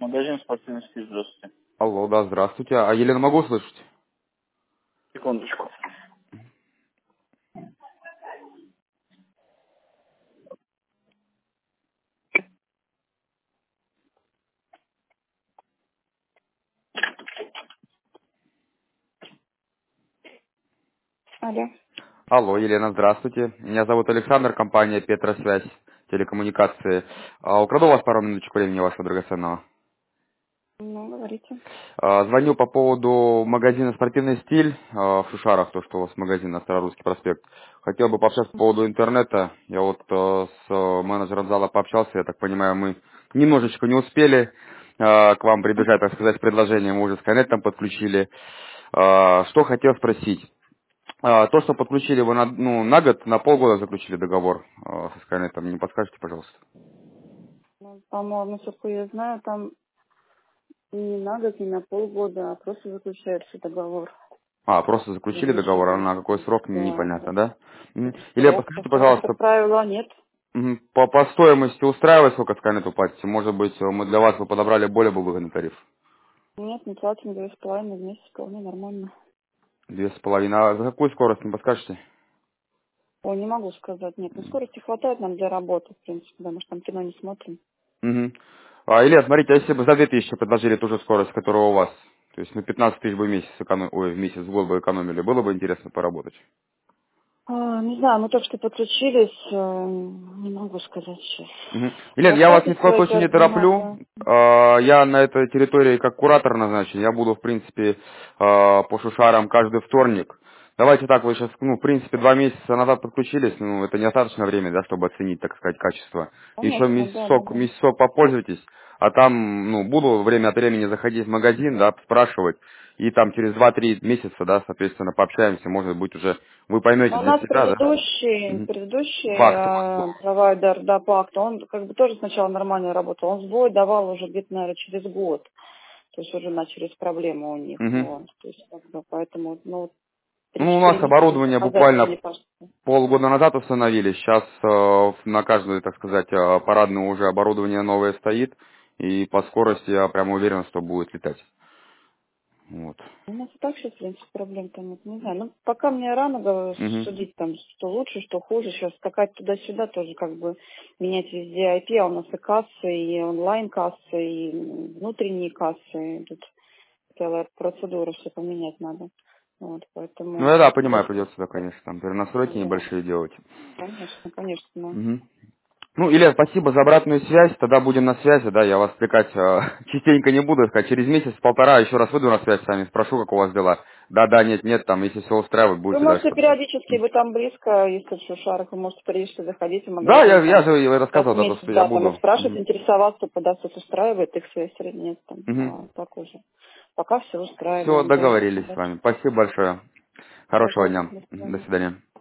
Магазин спортивных стиль, здравствуйте. Алло, да, здравствуйте. А Елена могу слышать? Секундочку. Алло. Алло, Елена, здравствуйте. Меня зовут Александр, компания Петросвязь, телекоммуникации. Украду у вас пару минуточек времени вашего драгоценного. Ну, говорите. Звоню по поводу магазина «Спортивный стиль» в Шушарах, то, что у вас магазин на Старорусский проспект. Хотел бы пообщаться по поводу интернета. Я вот с менеджером зала пообщался, я так понимаю, мы немножечко не успели к вам прибежать, так сказать, с предложением, мы уже Skynet там подключили. Что хотел спросить. То, что подключили вы на год, на полгода заключили договор со Skynet, не подскажете, пожалуйста? Ну, по-моему, насколько я знаю, там не на год, не на полгода, а просто заключается договор. Просто заключили договор, а Разрешение. на какой срок, Да, непонятно, да. да? Мгм. Илья, Срок, подскажите, пока, пожалуйста, как правило, нет. по стоимости устраивает, сколько Skynet платите? Может быть, мы для вас бы подобрали более бы выгодный тариф? Нет, не платим 2,5 в месяц, вполне нормально. 2,5. А за какую скорость, не подскажете? Ой, не могу сказать, нет. Ну, скорости хватает нам для работы, в принципе, потому что там кино не смотрим. Мгм. Илья, смотрите, а если бы за 2000 предложили ту же скорость, которая у вас, то есть на 15 тысяч бы в месяц, в месяц, в год бы экономили, было бы интересно поработать? Не знаю, мы только что подключились, не могу сказать сейчас. Мгм. Елена, я вас ни Оставьте в коем свои случае не тороплю. координаты. Я на этой территории как куратор назначен. Я буду, в принципе, по Шушарам каждый вторник. Давайте так, вы сейчас, в принципе, 2 месяца назад подключились, это недостаточно времени, да, чтобы оценить, так сказать, качество. Еще Конечно, да, да, месяцок, да. месяцок попользуйтесь, а там, буду время от времени заходить в магазин, да, спрашивать, и там через 2-3 месяца, да, соответственно, пообщаемся, может быть, уже вы поймете Но у для нас себя, да. предыдущий, Мгм. предыдущий Факт. провайдер, да, Пакт, он как бы тоже сначала нормально работал. Он сбой давал уже где-то, наверное, через год. То есть уже начались проблемы у них. Мгм. Вот. То есть, как бы, поэтому, ну, У 3-4 нас месяца оборудование показатель, буквально мне кажется. полгода назад установили. Сейчас на каждую, так сказать, парадную уже оборудование новое стоит. И по скорости я прям уверен, что будет летать. Вот. У нас и так сейчас, в принципе, проблем-то нет, не знаю. Ну, пока мне рано Мгм. судить там, что лучше, что хуже. Сейчас скакать туда-сюда тоже как бы менять везде IP, а у нас и кассы, и онлайн-кассы, и внутренние кассы. Тут целая процедура, все поменять надо. Вот, поэтому Я понимаю, туда-сюда. придется, да, конечно, там перенастройки Да, небольшие делать. конечно, конечно. Мгм. Илья, спасибо за обратную связь. Тогда будем на связи, да, я вас отвлекать частенько не буду, сказать, через месяц-полтора еще раз выйду на связь с вами, спрошу, как у вас дела. Да, нет, там, если все устраивает, Вы будете дальше можете продолжать. периодически, вы там близко, если в Шушарах, вы можете периодически заходить в Да, магазин, я там, же и раз рассказывал, в да, то, месяц, что я да, там и буду. спрашивать, Мгм. интересоваться, когда что-то устраивает, их связь или нет, там, Мгм. так уже. Пока все Все, устраиваем, да. договорились с Удачи. вами. Спасибо большое. Хорошего Пожалуйста, дня. до До свидания. свидания.